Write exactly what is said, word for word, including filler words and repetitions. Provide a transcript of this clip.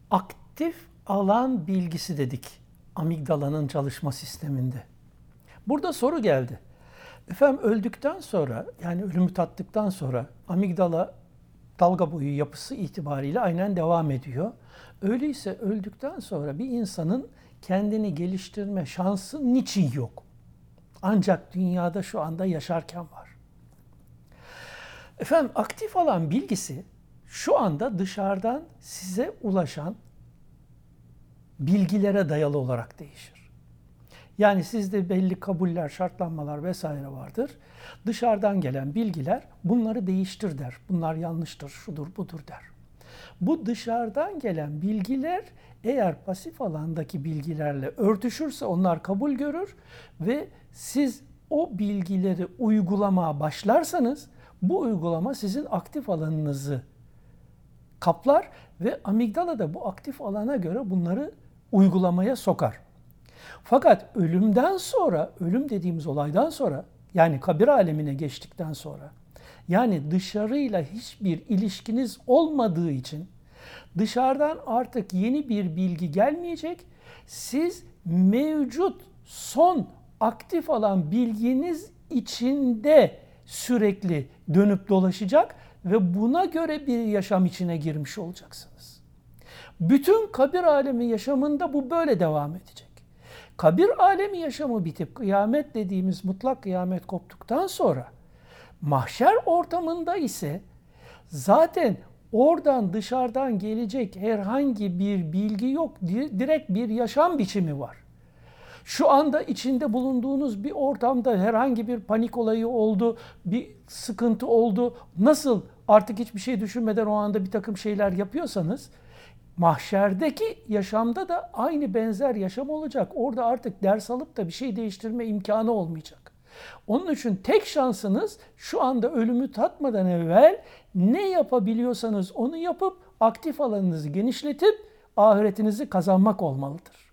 Aktif alan bilgisi dedik amigdalanın çalışma sisteminde. Burada soru geldi. Efendim öldükten sonra, yani ölümü tattıktan sonra amigdala dalga boyu yapısı itibariyle aynen devam ediyor. Öyleyse öldükten sonra bir insanın kendini geliştirme şansı niçin yok? Ancak dünyada şu anda yaşarken var. Efendim aktif alan bilgisi şu anda dışarıdan size ulaşan bilgilere dayalı olarak değişir. Yani sizde belli kabuller, şartlanmalar vesaire vardır. Dışarıdan gelen bilgiler bunları değiştir der. Bunlar yanlıştır, şudur budur der. Bu dışarıdan gelen bilgiler eğer pasif alandaki bilgilerle örtüşürse onlar kabul görür ve siz o bilgileri uygulamaya başlarsanız bu uygulama sizin aktif alanınızı kaplar ve amigdala da bu aktif alana göre bunları uygulamaya sokar. Fakat ölümden sonra, ölüm dediğimiz olaydan sonra, yani kabir alemine geçtikten sonra, yani dışarıyla hiçbir ilişkiniz olmadığı için dışarıdan artık yeni bir bilgi gelmeyecek. Siz mevcut son aktif olan bilginiz içinde sürekli dönüp dolaşacak ve buna göre bir yaşam içine girmiş olacaksınız. Bütün kabir alemi yaşamında bu böyle devam edecek. Kabir alemi yaşamı bitip kıyamet dediğimiz mutlak kıyamet koptuktan sonra mahşer ortamında ise zaten oradan dışarıdan gelecek herhangi bir bilgi yok. Direkt bir yaşam biçimi var. Şu anda içinde bulunduğunuz bir ortamda herhangi bir panik olayı oldu, bir sıkıntı oldu. Nasıl artık hiçbir şey düşünmeden o anda bir takım şeyler yapıyorsanız mahşerdeki yaşamda da aynı benzer yaşam olacak. Orada artık ders alıp da bir şey değiştirme imkanı olmayacak. Onun için tek şansınız şu anda ölümü tatmadan evvel ne yapabiliyorsanız onu yapıp aktif alanınızı genişletip ahiretinizi kazanmak olmalıdır.